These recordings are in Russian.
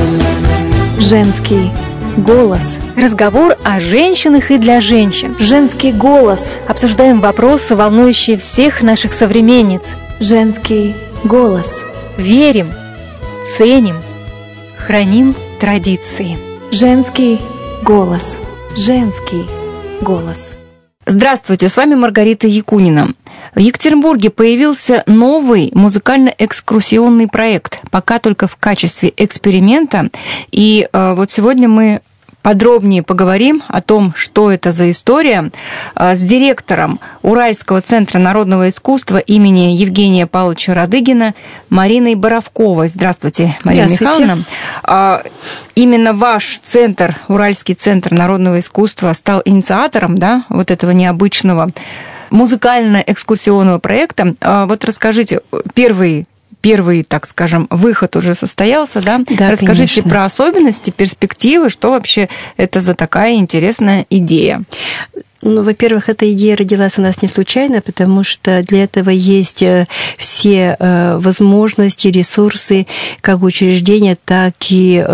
Женский голос. Разговор о женщинах и для женщин. Женский голос. Обсуждаем вопросы, волнующие всех наших современниц. Женский голос. Верим, ценим, храним традиции. Женский голос. Женский голос. Здравствуйте, с вами Маргарита Якунина. В Екатеринбурге появился новый музыкально-экскурсионный проект, пока только в качестве эксперимента. И вот сегодня мы подробнее поговорим о том, что это за история, с директором Уральского центра народного искусства имени Евгения Павловича Радыгина Мариной Боровковой. Здравствуйте, Марина Михайловна. Именно ваш центр, Уральский центр народного искусства, стал инициатором, да, вот этого необычного музыкально-экскурсионного проекта. Вот расскажите, первый, так скажем, выход уже состоялся, да? Да, расскажите конечно. Про особенности, перспективы, что вообще это за такая интересная идея. Ну, во-первых, эта идея родилась у нас не случайно, потому что для этого есть все возможности, ресурсы, как учреждения, так и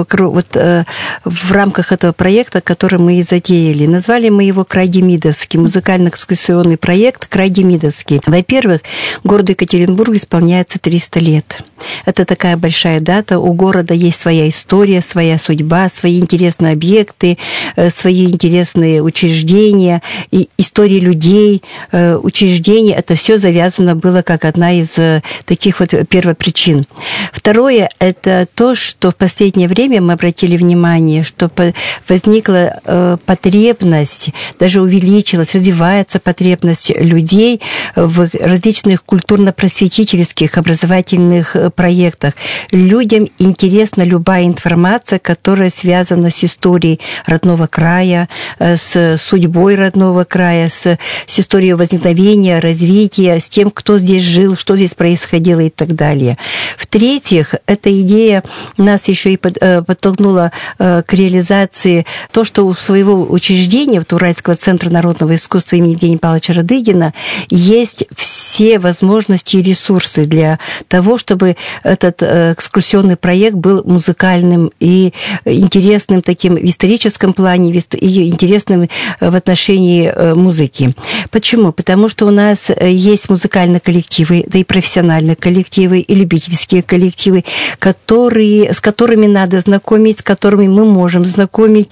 в рамках этого проекта, который мы и затеяли. Назвали мы его «Край Демидовский», музыкально-экскурсионный проект «Край Демидовский». Во-первых, городу Екатеринбург исполняется 300 лет. Это такая большая дата. У города есть своя история, своя судьба, свои интересные объекты, свои интересные учреждения, и истории людей, учреждений. Это все завязано было как одна из таких вот первопричин. Второе – это то, что в последнее время мы обратили внимание, что возникла потребность, даже увеличилась, развивается потребность людей в различных культурно-просветительских, образовательных проектах. Людям интересна любая информация, которая связана с историей родного края, с судьбой родного края, с историей возникновения, развития, с тем, кто здесь жил, что здесь происходило и так далее. В-третьих, эта идея нас еще и подтолкнула к реализации то, что у своего учреждения, вот Уральского центра народного искусства имени Евгения Павловича Радыгина, есть все возможности и ресурсы для того, чтобы этот экскурсионный проект был музыкальным и интересным таким в историческом плане, и интересным в отношении музыки. Почему? Потому что у нас есть музыкальные коллективы, да и профессиональные коллективы, и любительские коллективы, с которыми надо знакомить, с которыми мы можем знакомить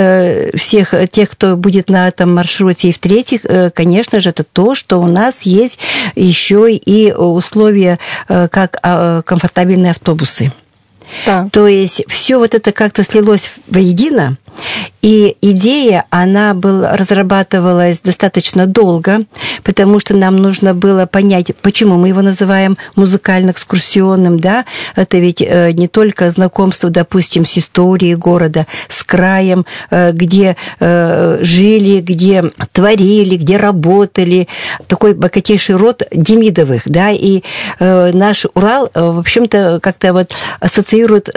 всех тех, кто будет на этом маршруте. И в-третьих, конечно же, это то, что у нас есть еще и условия, как комфортабельные автобусы. Да. То есть все вот это как-то слилось воедино, и идея, она разрабатывалась достаточно долго, потому что нам нужно было понять, почему мы его называем музыкально-экскурсионным, да, это ведь не только знакомство, допустим, с историей города, с краем, где жили, где творили, где работали, такой богатейший род Демидовых, да, и наш Урал, в общем-то, как-то вот ассоциирует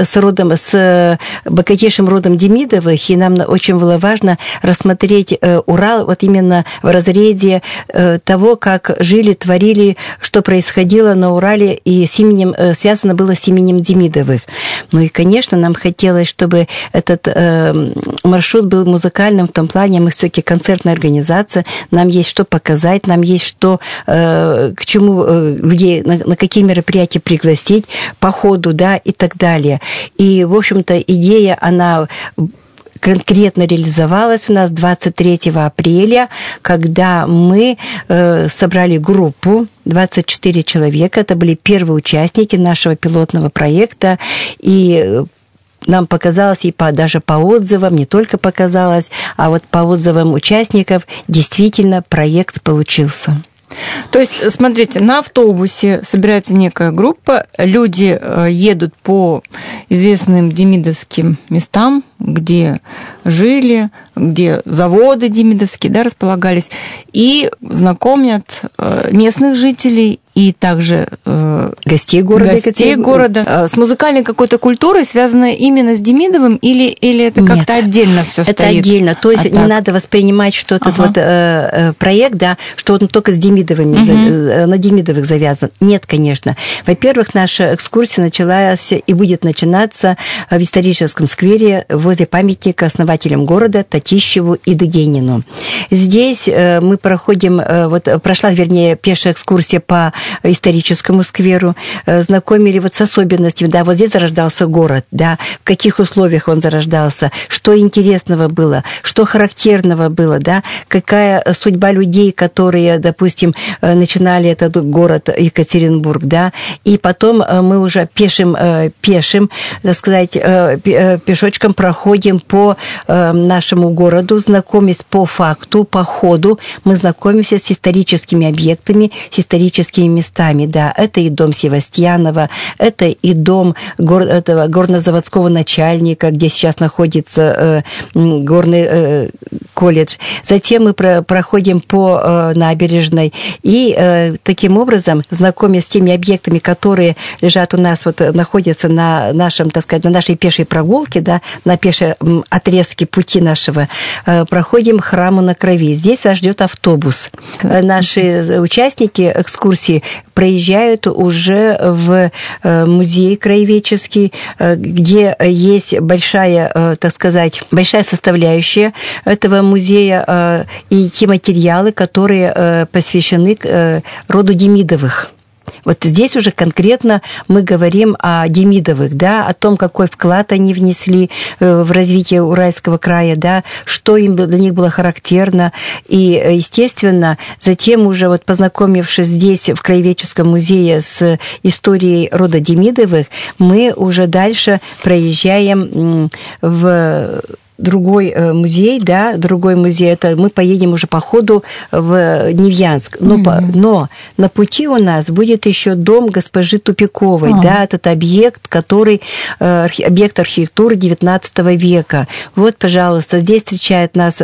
с богатейшим родом Демидовых, и нам очень было важно рассмотреть Урал вот именно в разрезе того, как жили, творили, что происходило на Урале, и связано было с именем Демидовых. Ну и, конечно, нам хотелось, чтобы этот маршрут был музыкальным в том плане, мы все-таки концертная организация, нам есть что показать, нам есть что, к чему людей, на какие мероприятия пригласить по ходу, да, и так далее. И, в общем-то, идея, она конкретно реализовалась у нас 23 апреля, когда мы собрали группу, 24 человека, это были первые участники нашего пилотного проекта, и нам показалось, и даже по отзывам, не только показалось, а вот по отзывам участников, действительно проект получился. То есть, смотрите, на автобусе собирается некая группа, люди едут по известным демидовским местам, где жили, где заводы демидовские, да, располагались, и знакомят местных жителей и также гостей города с музыкальной какой-то культурой, связанной именно с Демидовым, или это как-то отдельно все стоит? Это отдельно. То есть не надо воспринимать, что этот проект, да, что он только с Демидовыми, на Демидовых завязан. Нет, конечно. Во-первых, наша экскурсия началась и будет начинаться в историческом сквере возле памятника основателям города Татищеву и Дегенину. Здесь мы проходим, прошла пешая экскурсия по историческому скверу, знакомили с особенностями, да, вот здесь зарождался город, да, в каких условиях он зарождался, что интересного было, что характерного было, да, какая судьба людей, которые, допустим, начинали этот город Екатеринбург, да, и потом мы уже пешим, так сказать, пешочком проходим по нашему городу, знакомясь по факту, по ходу, мы знакомимся с историческими объектами, с историческими местами, да. Это и дом Севастьянова, это и дом этого горнозаводского начальника, где сейчас находится горный колледж. Затем мы проходим по набережной и таким образом, знакомясь с теми объектами, которые лежат у нас, находятся на нашем, так сказать, на нашей пешей прогулке, да, на пешей отрезке пути нашего, проходим к храму на Крови. Здесь нас ждет автобус. Наши участники экскурсии проезжают уже в музей краеведческий, где есть большая, так сказать, большая составляющая этого музея и те материалы, которые посвящены роду Демидовых. Вот здесь уже конкретно мы говорим о Демидовых, да, о том, какой вклад они внесли в развитие Уральского края, да, что им для них было характерно. И, естественно, затем уже познакомившись здесь, в Краеведческом музее, с историей рода Демидовых, мы уже дальше проезжаем в другой музей, да, это мы поедем уже по ходу в Невьянск. Но на пути у нас будет еще дом госпожи Тупиковой, да, этот объект, объект архитектуры XIX века. Вот, пожалуйста, здесь встречают нас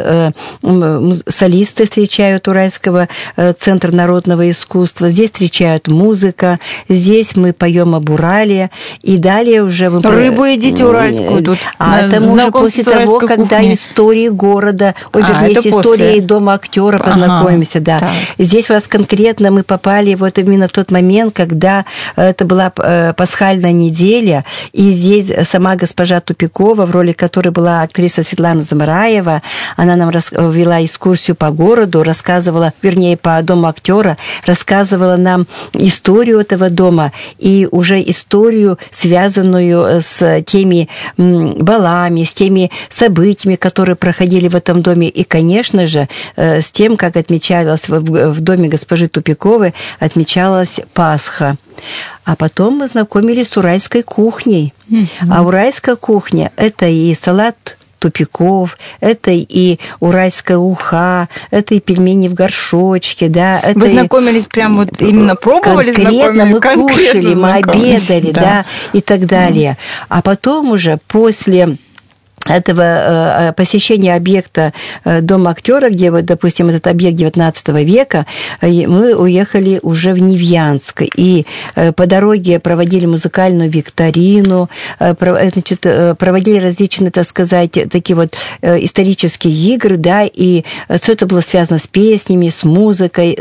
солисты, встречают Уральского центра народного искусства, здесь встречают музыка, здесь мы поем об Урале, и далее уже... Рыбу едите уральскую тут. Это мы уже после того, когда истории города, история и дома актера познакомимся, да. И здесь у нас конкретно мы попали именно в тот момент, когда это была пасхальная неделя, и здесь сама госпожа Тупикова, в роли которой была актриса Светлана Замараева, она нам вела экскурсию по городу, рассказывала, по дому актера, рассказывала нам историю этого дома и уже историю, связанную с теми балами, с теми событиями, которые проходили в этом доме, и, конечно же, с тем, как отмечалось в доме госпожи Тупиковой, отмечалась Пасха. А потом мы знакомились с уральской кухней. А уральская кухня – это и салат Тупиков, это и уральская уха, это и пельмени в горшочке, да. Это вы знакомились прям именно пробовали? Конкретно мы кушали, мы обедали, да, и так далее. А потом уже после этого посещения объекта Дома актера, где, допустим, этот объект XIX века, мы уехали уже в Невьянск. И по дороге проводили музыкальную викторину, проводили различные, так сказать, такие исторические игры, да, и все это было связано с песнями, с музыкой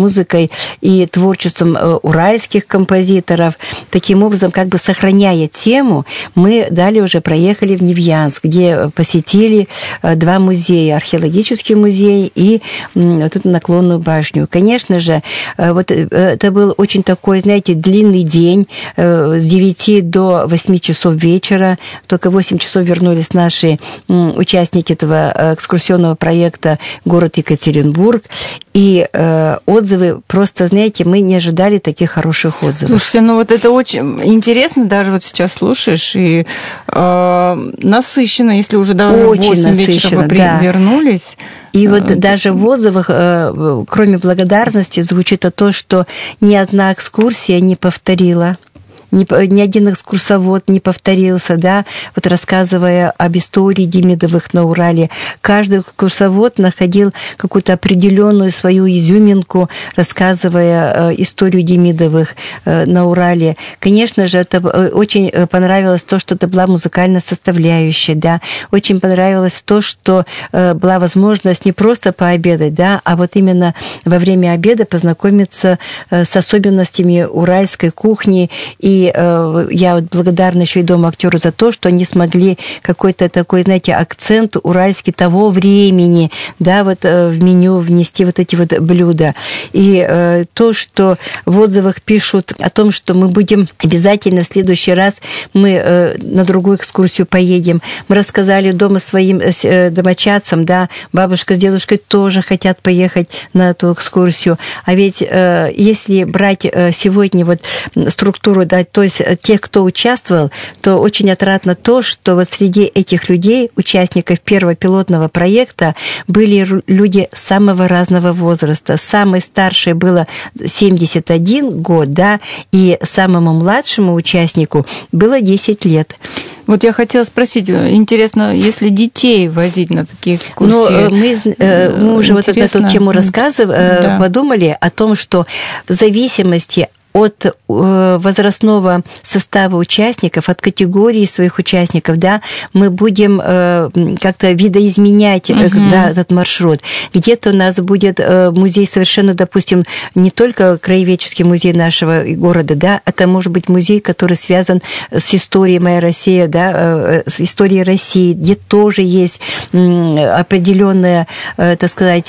и творчеством уральских композиторов. Таким образом, как бы сохраняя тему, мы далее уже проехали в Невьянск, где посетили два музея, археологический музей и эту наклонную башню. Конечно же, это был очень такой, знаете, длинный день, с 9 до 8 часов вечера. Только 8 часов вернулись наши участники этого экскурсионного проекта «Город Екатеринбург». И отзывы просто, знаете, мы не ожидали таких хороших отзывов. Слушайте, это очень интересно, даже сейчас слушаешь, и насыщенно, если уже даже в 8 вечера вы вернулись. И даже в отзывах, кроме благодарности, звучит то, что ни одна экскурсия не повторила ни один экскурсовод не повторился, да, вот рассказывая об истории Демидовых на Урале. Каждый экскурсовод находил какую-то определенную свою изюминку, рассказывая историю Демидовых на Урале. Конечно же, это очень понравилось то, что это была музыкальная составляющая, да, очень понравилось то, что была возможность не просто пообедать, да, а вот именно во время обеда познакомиться с особенностями уральской кухни. И я вот благодарна еще и Дому актеру за то, что они смогли какой-то такой, знаете, акцент уральский того времени, да, вот в меню внести вот эти вот блюда. И то, что в отзывах пишут о том, что мы будем обязательно в следующий раз, мы на другую экскурсию поедем. Мы рассказали дома своим домочадцам, да, бабушка с дедушкой тоже хотят поехать на эту экскурсию. А ведь если брать сегодня вот структуру, да, то есть тех, кто участвовал, то очень отрадно то, что вот среди этих людей, участников первого пилотного проекта, были люди самого разного возраста. Самый старший было 71 год, да, и самому младшему участнику было 10 лет. Вот я хотела спросить, интересно, если детей возить на такие экскурсии? Мы уже вот эту тему подумали о том, что в зависимости от возрастного состава участников, от категории своих участников, да, мы будем как-то видоизменять да, этот маршрут. Где-то у нас будет музей совершенно, допустим, не только краеведческий музей нашего города, да, это может быть музей, который связан с историей «Моя Россия», да, с историей России, где тоже есть определенные, так сказать,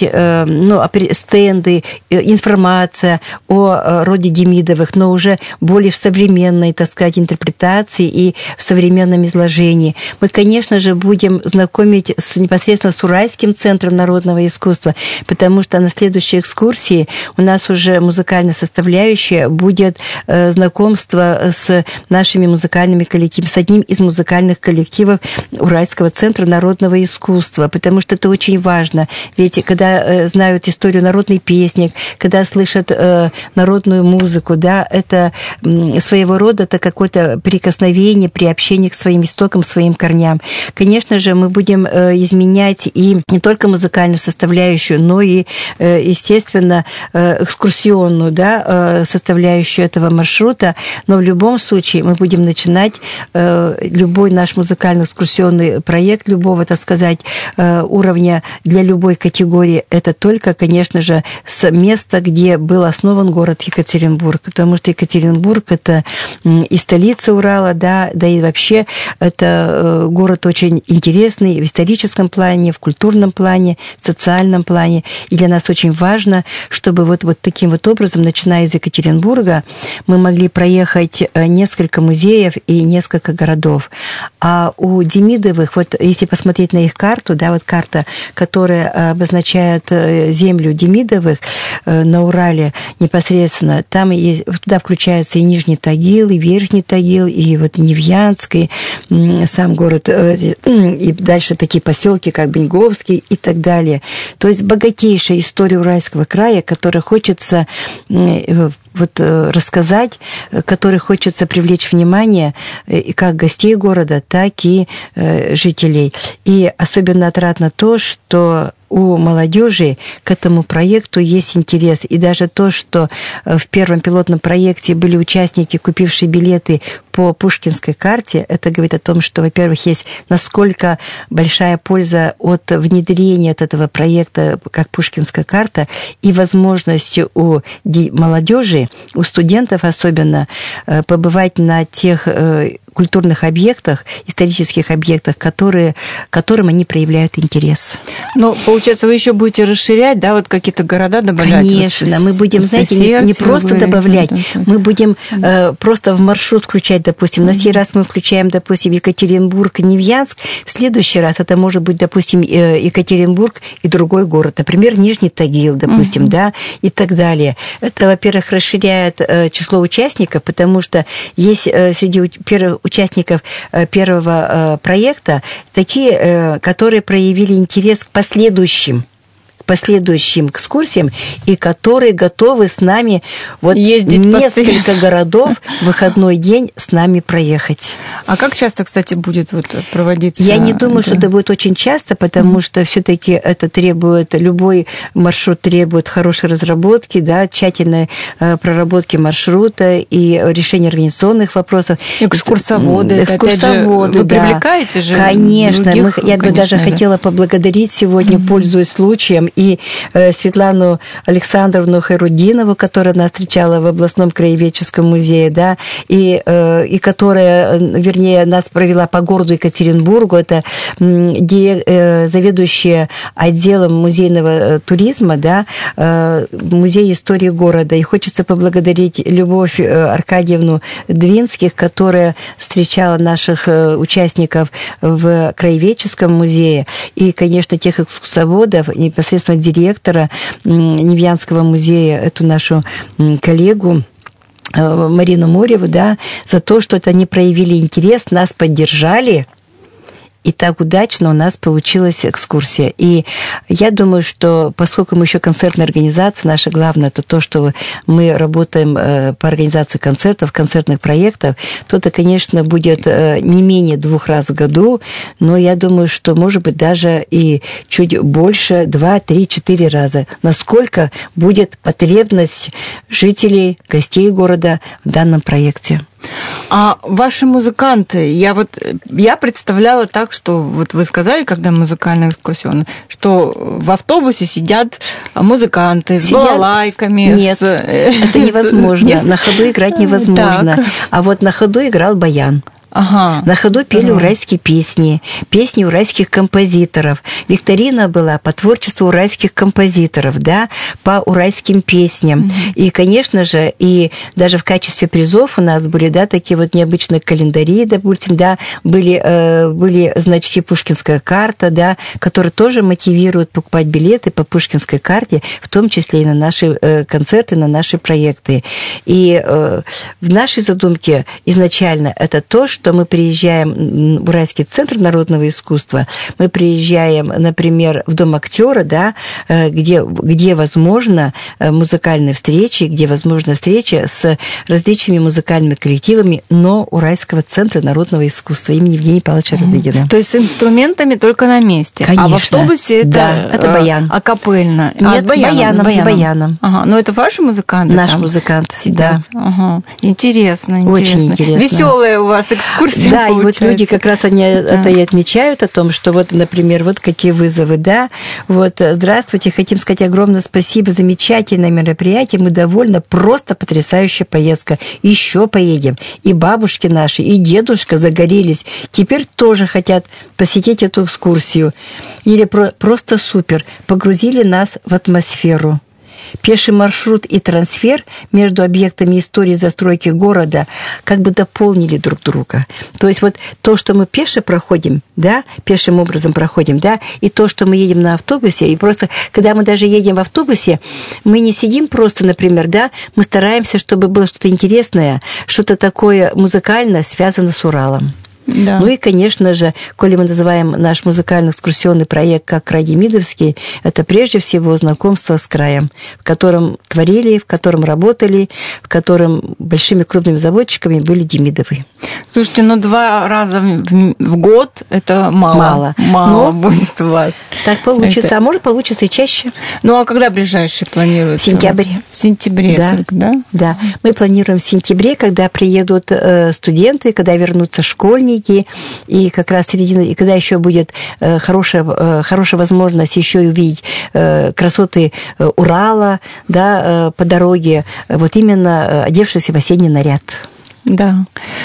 стенды, информация о роде Демидовых, но уже более в современной, так сказать, интерпретации и в современном изложении. Мы, конечно же, будем знакомить непосредственно с Уральским центром народного искусства, потому что на следующей экскурсии у нас уже музыкальная составляющая будет знакомство с нашими музыкальными коллективами, с одним из музыкальных коллективов Уральского центра народного искусства, потому что это очень важно. Ведь когда знают историю народной песни, когда слышат народную музыку, да, это своего рода это какое-то прикосновение, приобщение к своим истокам, своим корням. Конечно же, мы будем изменять и не только музыкальную составляющую, но и, естественно, экскурсионную, да, составляющую этого маршрута. Но в любом случае мы будем начинать любой наш музыкально-экскурсионный проект, любого, так сказать, уровня для любой категории, это только, конечно же, с места, где был основан город Екатеринбург, потому что Екатеринбург – это и столица Урала, да и вообще это город очень интересный в историческом плане, в культурном плане, в социальном плане. И для нас очень важно, чтобы вот таким вот образом, начиная из Екатеринбурга, мы могли проехать несколько музеев и несколько городов. А у Демидовых, вот если посмотреть на их карту, да, вот карта, которая обозначает землю Демидовых на Урале непосредственно, там есть, туда включается и Нижний Тагил, и Верхний Тагил, и вот Невьянск, и сам город, и дальше такие поселки, как Беньговский и так далее. То есть богатейшая история Уральского края, которой хочется рассказать, которой хочется привлечь внимание и как гостей города, так и жителей. И особенно отрадно то, что у молодежи к этому проекту есть интерес. И даже то, что в первом пилотном проекте были участники, купившие билеты по Пушкинской карте, это говорит о том, что, во-первых, есть насколько большая польза от внедрения от этого проекта, как Пушкинская карта, и возможность у молодежи, у студентов особенно, побывать на тех культурных объектах, исторических объектах, которым они проявляют интерес. Но, получается, вы еще будете расширять, да, вот какие-то города добавлять? Конечно, мы будем, знаете, не просто добавлять, мы будем просто в маршрут включать, допустим. На сей раз мы включаем, допустим, Екатеринбург, Невьянск. В следующий раз это может быть, допустим, Екатеринбург и другой город, например, Нижний Тагил, допустим, да, и так далее. Это, во-первых, расширяет число участников, потому что есть среди участников первого проекта такие, которые проявили интерес к последующим последующим экскурсиям, и которые готовы с нами вот ездить несколько городов в выходной день с нами проехать. А как часто, кстати, будет вот проводиться? Я не думаю, что это будет очень часто, потому что все-таки это требует, любой маршрут требует хорошей разработки, да, тщательной проработки маршрута и решения организационных вопросов. Экскурсоводы, вы да. Привлекаете же? Конечно. Я бы даже да. хотела поблагодарить сегодня, пользуясь случаем, и Светлану Александровну Хайруддинову, которая нас встречала в областном краеведческом музее, да, и которая, вернее, нас провела по городу Екатеринбургу. Это заведующая отделом музейного туризма, да, Музей истории города. И хочется поблагодарить Любовь Аркадьевну Двинских, которая встречала наших участников в краеведческом музее, и, конечно, тех экскурсоводов, непосредственно директора Невьянского музея, эту нашу коллегу Марину Мореву, да, за то, что они проявили интерес, нас поддержали. И так удачно у нас получилась экскурсия. И я думаю, что поскольку мы еще концертная организация, наше главное это то, что мы работаем по организации концертов, концертных проектов, то это, конечно, будет не менее 2 раз в году, но я думаю, что, может быть, даже и чуть больше, 2, 3, 4 раза. Насколько будет потребность жителей, гостей города в данном проекте. А ваши музыканты, я представляла так, что вот вы сказали, когда музыкальная экскурсионная, что в автобусе сидят музыканты с балалайками. Нет, это невозможно. Нет? На ходу играть невозможно. Так. А вот на ходу играл баян. Ага. На ходу пели уральские песни уральских композиторов. Викторина была по творчеству уральских композиторов, да, по уральским песням. И, конечно же, и даже в качестве призов у нас были, да, такие вот необычные календари, допустим, да, были значки «Пушкинская карта», да, которые тоже мотивируют покупать билеты по Пушкинской карте, в том числе и на наши концерты, на наши проекты. И в нашей задумке изначально это то, что мы приезжаем в Уральский центр народного искусства, мы приезжаем, например, в Дом актера, да, где возможно музыкальные встречи, где возможна встреча с различными музыкальными коллективами, но Уральского центра народного искусства имени Евгения Павловича Радыгина. То есть с инструментами только на месте? Конечно. А в автобусе это баян. Акапельно? Нет, с баяном. Ага. Но это ваши музыканты? Наш музыкант, сидят? Да. Ага. Интересно. Очень интересно. Веселая у вас экскурсия. Да, получается. И вот люди как раз они это и отмечают о том, что вот, например, вот какие вызовы, да, вот, здравствуйте, хотим сказать огромное спасибо, замечательное мероприятие, мы довольны, просто потрясающая поездка, еще поедем, и бабушки наши, и дедушка загорелись, теперь тоже хотят посетить эту экскурсию, или просто супер, погрузили нас в атмосферу. Пеший маршрут и трансфер между объектами истории застройки города как бы дополнили друг друга. То есть вот то, что мы пеше проходим, да, пешим образом проходим, да, и то, что мы едем на автобусе, и просто, когда мы даже едем в автобусе, мы не сидим просто, например, да, мы стараемся, чтобы было что-то интересное, что-то такое музыкальное, связанное с Уралом. Да. Ну и, конечно же, коли мы называем наш музыкально-экскурсионный проект как «Край Демидовский», это прежде всего знакомство с краем, в котором творили, в котором работали, в котором большими крупными заводчиками были Демидовы. Слушайте, 2 раза в год это мало. Мало будет у вас. Так получится, а может получится и чаще. Ну, а когда ближайший планируется? Сентябрь. В сентябре, да. Только, да? Да. Мы планируем в сентябре, когда приедут студенты, когда вернутся школьники, и как раз и когда еще будет хорошая возможность еще и увидеть красоты Урала, да, по дороге, вот именно одевшись в осенний наряд. Да.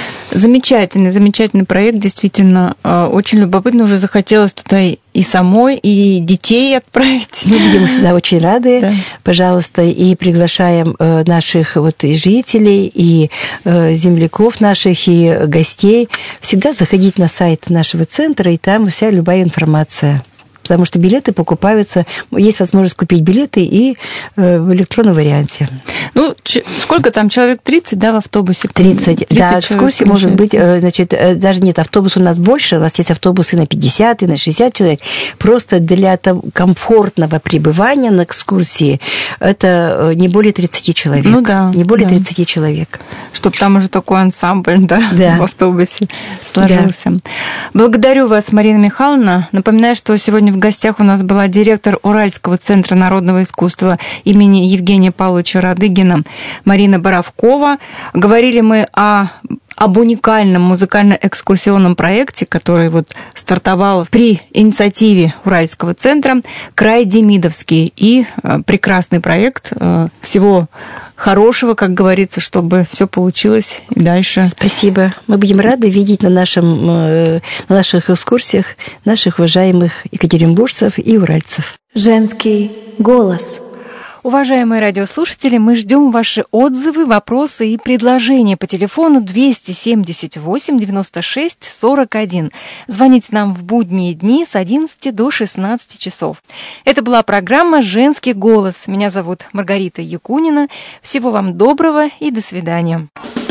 Замечательный проект, действительно, очень любопытно, уже захотелось туда и самой, и детей отправить. Мы будем всегда очень рады, да. Пожалуйста, и приглашаем наших вот и жителей, и земляков наших, и гостей всегда заходить на сайт нашего центра, и там вся любая информация. потому что билеты покупаются, есть возможность купить билеты и в электронном варианте. Ну, сколько там, человек 30, да, в автобусе? 30 да, экскурсии может быть, значит, даже нет, автобус у нас больше, у нас есть автобусы на 50 и на 60 человек, просто для комфортного пребывания на экскурсии это не более 30 человек. Ну да. Не более 30 человек. Чтобы там уже такой ансамбль, да, в автобусе сложился. Да. Благодарю вас, Марина Михайловна. Напоминаю, что сегодня в гостях у нас была директор Уральского центра народного искусства имени Евгения Павловича Радыгина Марина Боровкова. Говорили мы об уникальном музыкально-экскурсионном проекте, который вот стартовал при инициативе Уральского центра «Край Демидовский». И прекрасный проект. Всего хорошего, как говорится, чтобы все получилось и дальше. Спасибо. Мы будем рады видеть на наших экскурсиях наших уважаемых екатеринбуржцев и уральцев. Женский голос. Уважаемые радиослушатели, мы ждем ваши отзывы, вопросы и предложения по телефону 278 96 41. Звоните нам в будние дни с 11 до 16 часов. Это была программа «Женский голос». Меня зовут Маргарита Якунина. Всего вам доброго и до свидания.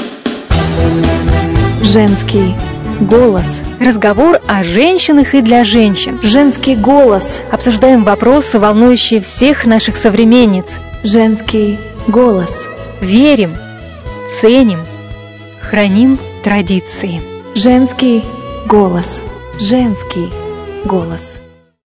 Женский голос. Разговор о женщинах и для женщин. Женский голос. Обсуждаем вопросы, волнующие всех наших современниц. Женский голос. Верим, ценим, храним традиции. Женский голос. Женский голос.